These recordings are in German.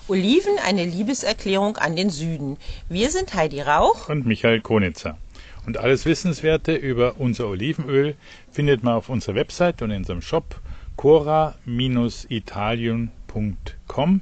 Oliven, eine Liebeserklärung an den Süden. Wir sind Heidi Rauch und Michael Konitzer. Und alles Wissenswerte über unser Olivenöl findet man auf unserer Website und in unserem Shop cora-italien.com.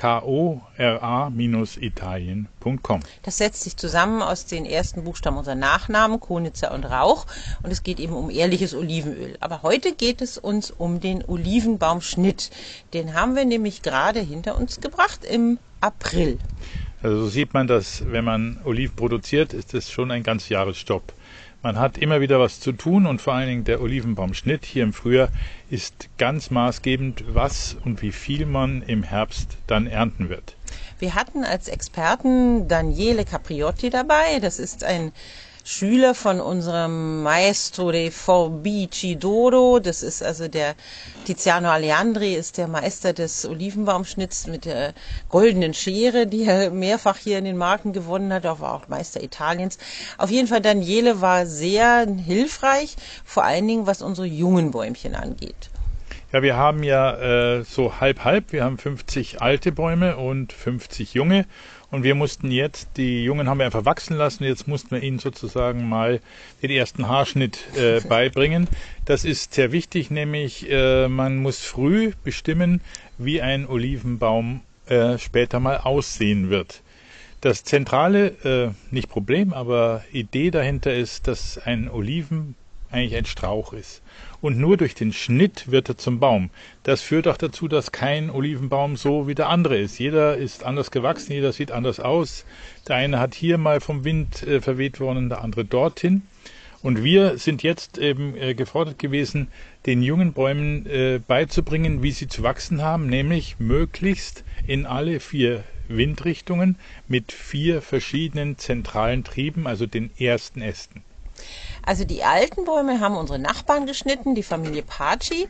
Kora-italien.com. Das setzt sich zusammen aus den ersten Buchstaben unserer Nachnamen, Konitzer und Rauch. Und es geht eben um ehrliches Olivenöl. Aber heute geht es uns um den Olivenbaumschnitt. Den haben wir nämlich gerade hinter uns gebracht im April. Also so sieht man, dass wenn man Oliven produziert, ist es schon ein ganz Jahresstopp. Man hat immer wieder was zu tun und vor allen Dingen der Olivenbaumschnitt hier im Frühjahr ist ganz maßgebend, was und wie viel man im Herbst dann ernten wird. Wir hatten als Experten Daniele Capriotti dabei. Das ist ein Schüler von unserem Maestro dei Forbici d'Oro. Das ist also der Tiziano Aleandri, ist der Meister des Olivenbaumschnitts mit der goldenen Schere, die er mehrfach hier in den Marken gewonnen hat, war auch Meister Italiens. Auf jeden Fall, Daniele war sehr hilfreich, vor allen Dingen was unsere jungen Bäumchen angeht. Ja, wir haben ja so halb. Wir haben 50 alte Bäume und 50 junge. Und wir mussten jetzt, die Jungen haben wir einfach wachsen lassen, jetzt mussten wir ihnen sozusagen mal den ersten Haarschnitt beibringen. Das ist sehr wichtig, nämlich man muss früh bestimmen, wie ein Olivenbaum später mal aussehen wird. Das zentrale, nicht Problem, aber Idee dahinter ist, dass ein Oliven eigentlich ein Strauch ist. Und nur durch den Schnitt wird er zum Baum. Das führt auch dazu, dass kein Olivenbaum so wie der andere ist. Jeder ist anders gewachsen, jeder sieht anders aus. Der eine hat hier mal vom Wind verweht worden, der andere dorthin. Und wir sind jetzt eben gefordert gewesen, den jungen Bäumen beizubringen, wie sie zu wachsen haben, nämlich möglichst in alle 4 Windrichtungen mit 4 verschiedenen zentralen Trieben, also den ersten Ästen. Also die alten Bäume haben unsere Nachbarn geschnitten, die Familie Paci,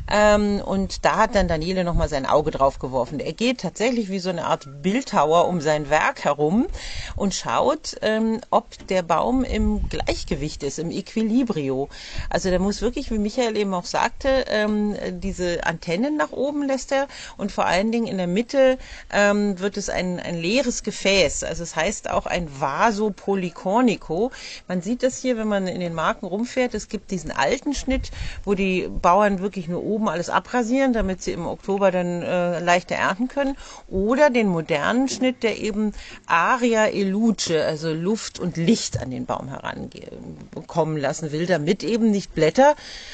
und da hat dann Daniele nochmal sein Auge drauf geworfen. Er geht tatsächlich wie so eine Art Bildhauer um sein Werk herum und schaut, ob der Baum im Gleichgewicht ist, im Equilibrio. Also der muss wirklich, wie Michael eben auch sagte, diese Antennen nach oben lässt er und vor allen Dingen in der Mitte wird es ein leeres Gefäß. Also es heißt auch ein Vaso polycornico. Man sieht das hier, wenn man in den Marken rumfährt. Es gibt diesen alten Schnitt, wo die Bauern wirklich nur oben alles abrasieren, damit sie im Oktober dann leichter ernten können. Oder den modernen Schnitt, der eben Aria e Luce, also Luft und Licht an den Baum herankommen lassen will, damit eben nicht Blätter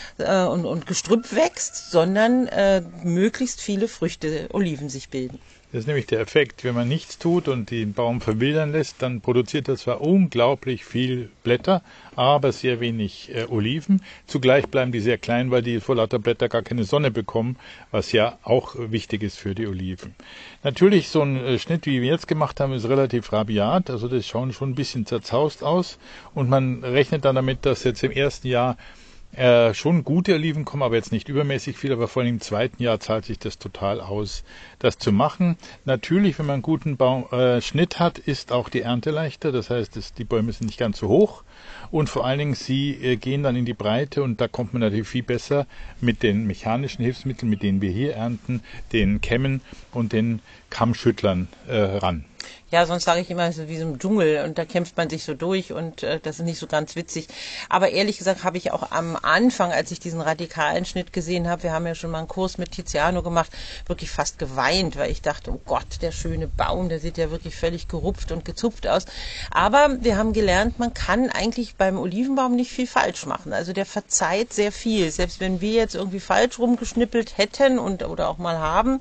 und Gestrüpp wächst, sondern möglichst viele Früchte, Oliven sich bilden. Das ist nämlich der Effekt. Wenn man nichts tut und den Baum verwildern lässt, dann produziert er zwar unglaublich viel Blätter, aber sehr wenig Oliven. Zugleich bleiben die sehr klein, weil die vor lauter Blätter gar keine Sonne bekommen, was ja auch wichtig ist für die Oliven. Natürlich, so ein Schnitt, wie wir jetzt gemacht haben, ist relativ rabiat. Also das schaut schon ein bisschen zerzaust aus. Und man rechnet dann damit, dass jetzt im ersten Jahr schon gute Oliven kommen, aber jetzt nicht übermäßig viel, aber vor allem im zweiten Jahr zahlt sich das total aus, das zu machen. Natürlich, wenn man einen guten Schnitt hat, ist auch die Ernte leichter, das heißt, die Bäume sind nicht ganz so hoch und vor allen Dingen, sie gehen dann in die Breite und da kommt man natürlich viel besser mit den mechanischen Hilfsmitteln, mit denen wir hier ernten, den Kämmen und den Kammschüttlern ran. Ja, sonst sage ich immer, es ist wie so ein Dschungel und da kämpft man sich so durch und das ist nicht so ganz witzig. Aber ehrlich gesagt habe ich auch am Anfang, als ich diesen radikalen Schnitt gesehen habe, wir haben ja schon mal einen Kurs mit Tiziano gemacht, wirklich fast geweint, weil ich dachte, oh Gott, der schöne Baum, der sieht ja wirklich völlig gerupft und gezupft aus. Aber wir haben gelernt, man kann eigentlich beim Olivenbaum nicht viel falsch machen. Also der verzeiht sehr viel. Selbst wenn wir jetzt irgendwie falsch rumgeschnippelt hätten oder auch mal haben,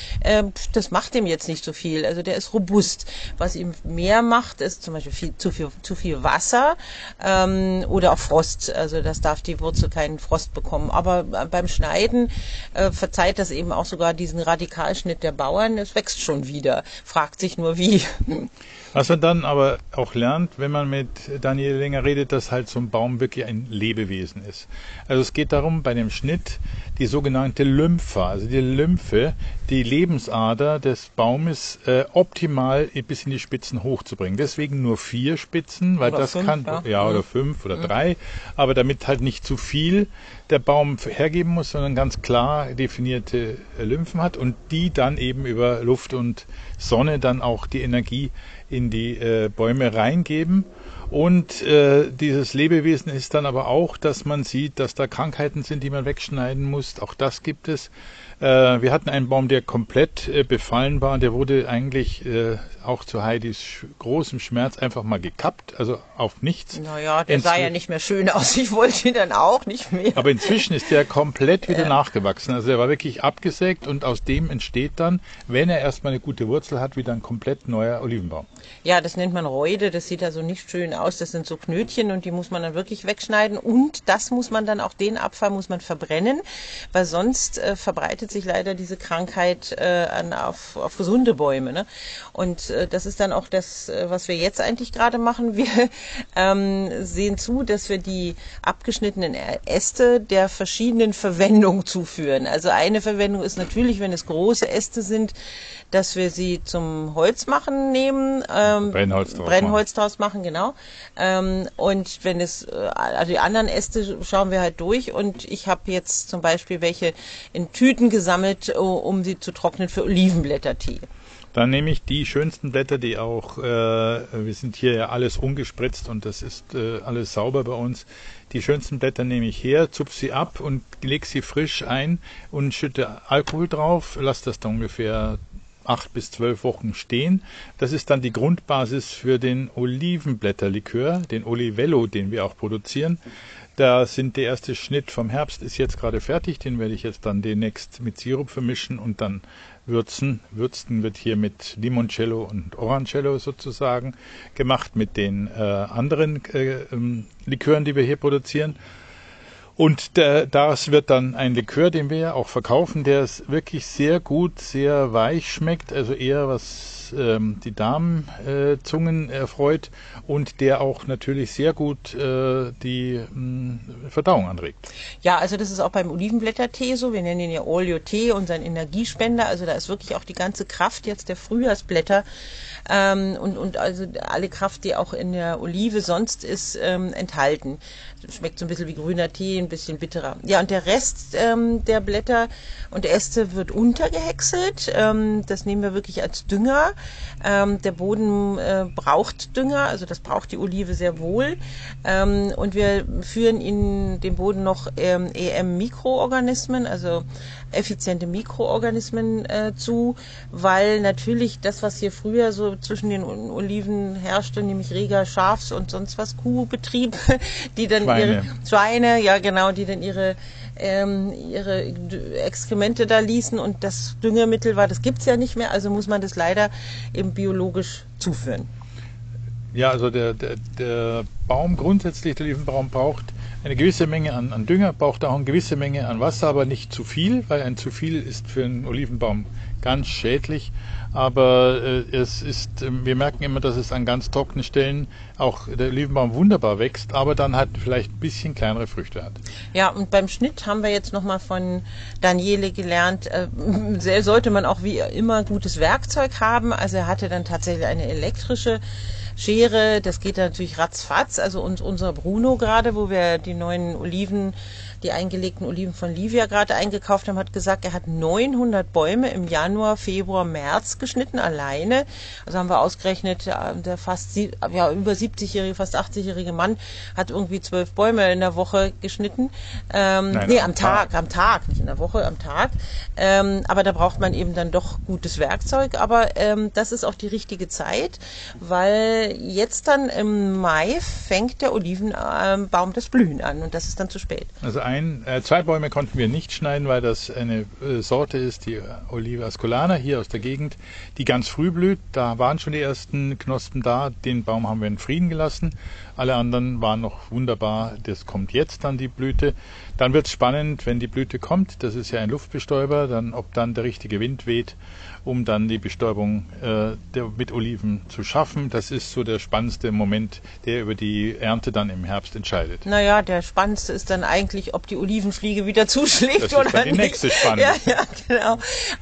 das macht dem jetzt nicht so viel. Also der ist robust. Was ihm mehr macht, ist zum Beispiel zu viel Wasser oder auch Frost. Also das darf die Wurzel keinen Frost bekommen. Aber beim Schneiden verzeiht das eben auch sogar diesen Radikalschnitt der Bauern. Es wächst schon wieder. Fragt sich nur wie. Was man dann aber auch lernt, wenn man mit Daniel länger redet, dass halt so ein Baum wirklich ein Lebewesen ist. Also es geht darum, bei dem Schnitt die sogenannte Lympha, also die Lymphe, die Lebensader des Baumes optimal bis in die Spitzen hochzubringen. Deswegen nur 4 Spitzen, weil Oder das 5, kann, ja, oder 5 oder 3, aber damit halt nicht zu viel der Baum hergeben muss, sondern ganz klar definierte Lymphen hat und die dann eben über Luft und Sonne dann auch die Energie in die Bäume reingeben. Und dieses Lebewesen ist dann aber auch, dass man sieht, dass da Krankheiten sind, die man wegschneiden muss. Auch das gibt es. Wir hatten einen Baum, der komplett befallen war. Und der wurde eigentlich auch zu Heidis großem Schmerz einfach mal gekappt, also auf nichts. Naja, der sah ja nicht mehr schön aus. Ich wollte ihn dann auch nicht mehr. Aber inzwischen ist der komplett wieder nachgewachsen. Also er war wirklich abgesägt und aus dem entsteht dann, wenn er erstmal eine gute Wurzel hat, wieder ein komplett neuer Olivenbaum. Ja, das nennt man Reude. Das sieht also nicht schön aus. Das sind so Knötchen und die muss man dann wirklich wegschneiden. Und das muss man dann, auch den Abfall muss man verbrennen, weil sonst verbreitet sich leider diese Krankheit auf gesunde Bäume. Ne? Und das ist dann auch das, was wir jetzt eigentlich gerade machen. Wir sehen zu, dass wir die abgeschnittenen Äste der verschiedenen Verwendung zuführen. Also eine Verwendung ist natürlich, wenn es große Äste sind, dass wir sie zum Holzmachen nehmen, Brennholz draus machen, genau. Und wenn es, also die anderen Äste schauen wir halt durch und ich habe jetzt zum Beispiel welche in Tüten gesammelt, um sie zu trocknen für Olivenblättertee. Dann nehme ich die schönsten Blätter, die auch, wir sind hier ja alles ungespritzt und das ist alles sauber bei uns. Die schönsten Blätter nehme ich her, zupfe sie ab und lege sie frisch ein und schütte Alkohol drauf, lasse das dann ungefähr 8 bis 12 Wochen stehen. Das ist dann die Grundbasis für den Olivenblätterlikör, den Olivello, den wir auch produzieren. Da sind der erste Schnitt vom Herbst ist jetzt gerade fertig, den werde ich jetzt dann demnächst mit Sirup vermischen und dann würzen. Würzen wird hier mit Limoncello und Orangello sozusagen gemacht mit den anderen Likören, die wir hier produzieren. Und daraus wird dann ein Likör, den wir ja auch verkaufen, der wirklich sehr gut, sehr weich schmeckt, also eher was die Darmzungen erfreut und der auch natürlich sehr gut die Verdauung anregt. Ja, also das ist auch beim Olivenblättertee so. Wir nennen ihn ja Oleo-Tee, unseren Energiespender. Also da ist wirklich auch die ganze Kraft jetzt der Frühjahrsblätter und also alle Kraft, die auch in der Olive sonst ist, enthalten. Schmeckt so ein bisschen wie grüner Tee, ein bisschen bitterer. Ja, und der Rest der Blätter und Äste wird untergehäckselt. Das nehmen wir wirklich als Dünger. Der Boden braucht Dünger, also das braucht die Olive sehr wohl. Und wir führen in den Boden noch EM-Mikroorganismen, also effiziente Mikroorganismen zu, weil natürlich das, was hier früher so zwischen den Oliven herrschte, nämlich reger Schafs- und sonst was Kuhbetrieb, die dann Schweine, ja genau, die dann ihre Exkremente da ließen und das Düngemittel war, das gibt's ja nicht mehr, also muss man das leider eben biologisch zuführen. Ja, also der Baum grundsätzlich, der Olivenbaum braucht eine gewisse Menge an Dünger, braucht auch eine gewisse Menge an Wasser, aber nicht zu viel, weil ein zu viel ist für einen Olivenbaum ganz schädlich. Aber wir merken immer, dass es an ganz trockenen Stellen auch der Olivenbaum wunderbar wächst, aber dann halt vielleicht ein bisschen kleinere Früchte hat. Ja, und beim Schnitt haben wir jetzt nochmal von Daniele gelernt, sollte man auch wie immer gutes Werkzeug haben. Also er hatte dann tatsächlich eine elektrische Schere, das geht natürlich ratzfatz. Also unser Bruno gerade, wo wir die neuen Oliven, die eingelegten Oliven von Livia gerade eingekauft haben, hat gesagt, er hat 900 Bäume im Januar, Februar, März geschnitten, alleine. Also haben wir ausgerechnet, der über 70-jährige, fast 80-jährige Mann hat irgendwie 12 Bäume in der Woche geschnitten. Am Tag, nicht in der Woche, am Tag. Aber da braucht man eben dann doch gutes Werkzeug. Aber das ist auch die richtige Zeit, weil jetzt dann im Mai fängt der Olivenbaum das Blühen an und das ist dann zu spät. Also 2 Bäume konnten wir nicht schneiden, weil das eine Sorte ist, die Oliva ascolana hier aus der Gegend, die ganz früh blüht. Da waren schon die ersten Knospen da. Den Baum haben wir in Frieden gelassen. Alle anderen waren noch wunderbar. Das kommt jetzt dann die Blüte. Dann wird es spannend, wenn die Blüte kommt. Das ist ja ein Luftbestäuber, ob dann der richtige Wind weht, um dann die Bestäubung mit Oliven zu schaffen. Das ist so der spannendste Moment, der über die Ernte dann im Herbst entscheidet. Naja, der spannendste ist dann eigentlich, ob die Olivenfliege wieder zuschlägt das oder ist dann nicht. Die nächste Spannung. Ja, genau. Aber jetzt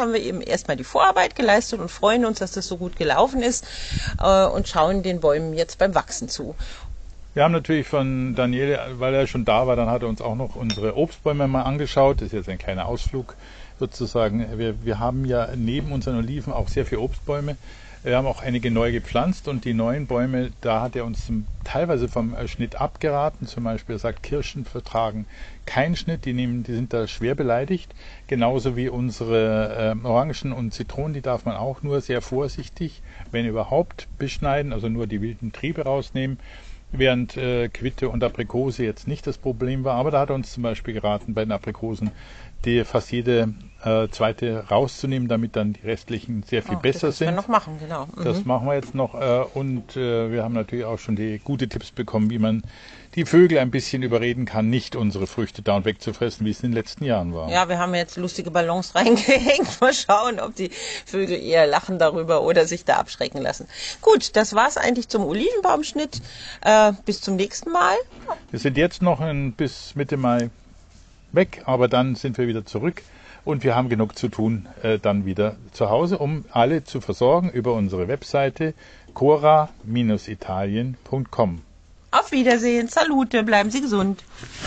haben wir eben erstmal die Vorarbeit geleistet und freuen uns, dass das so gut gelaufen ist und schauen den Bäumen jetzt beim Wachsen zu. Wir haben natürlich von Daniele, weil er schon da war, dann hat er uns auch noch unsere Obstbäume mal angeschaut. Das ist jetzt ein kleiner Ausflug sozusagen. Wir haben ja neben unseren Oliven auch sehr viele Obstbäume. Wir haben auch einige neu gepflanzt und die neuen Bäume, da hat er uns teilweise vom Schnitt abgeraten. Zum Beispiel, er sagt, Kirschen vertragen keinen Schnitt, die sind da schwer beleidigt. Genauso wie unsere Orangen und Zitronen, die darf man auch nur sehr vorsichtig, wenn überhaupt, beschneiden, also nur die wilden Triebe rausnehmen. Während Quitte und Aprikose jetzt nicht das Problem war. Aber da hat er uns zum Beispiel geraten, bei den Aprikosen fast jede zweite rauszunehmen, damit dann die restlichen sehr viel besser sind. Das können wir noch machen, genau. Das machen wir jetzt noch. Und wir haben natürlich auch schon die gute Tipps bekommen, wie man die Vögel ein bisschen überreden kann, nicht unsere Früchte da und wegzufressen, wie es in den letzten Jahren war. Ja, wir haben jetzt lustige Ballons reingehängt. Mal schauen, ob die Vögel eher lachen darüber oder sich da abschrecken lassen. Gut, das war's eigentlich zum Olivenbaumschnitt. Bis zum nächsten Mal. Wir sind jetzt noch bis Mitte Mai weg, aber dann sind wir wieder zurück und wir haben genug zu tun dann wieder zu Hause, um alle zu versorgen über unsere Webseite cora-italien.com. Auf Wiedersehen, Salute, bleiben Sie gesund.